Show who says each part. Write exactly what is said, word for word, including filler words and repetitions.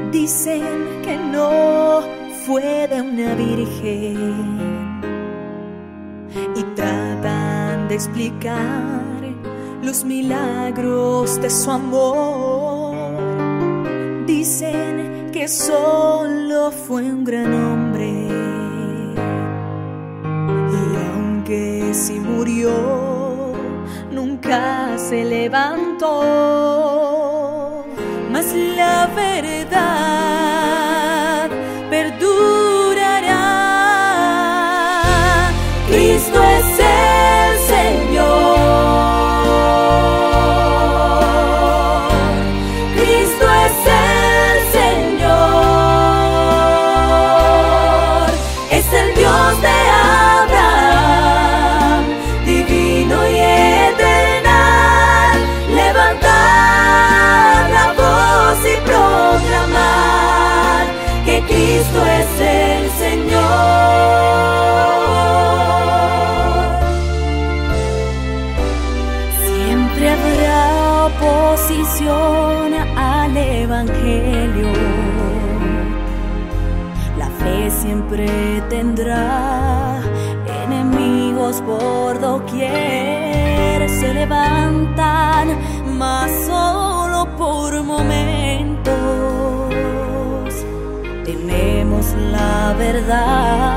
Speaker 1: Dicen que no fue de una virgen y tratan de explicar los milagros de su amor. Dicen que solo fue un gran hombre y aunque sí murió, nunca se levantó. Mas la verdad perdurará. Cristo es el Señor. Cristo es el Señor. Es el Dios de Abraham, divino y eternal. Levantar la voz y proclamar que Cristo es el Señor. Siempre habrá oposición al Evangelio. La fe siempre tendrá enemigos por doquier. Se levantan, mas solo por momentos. Tenemos la verdad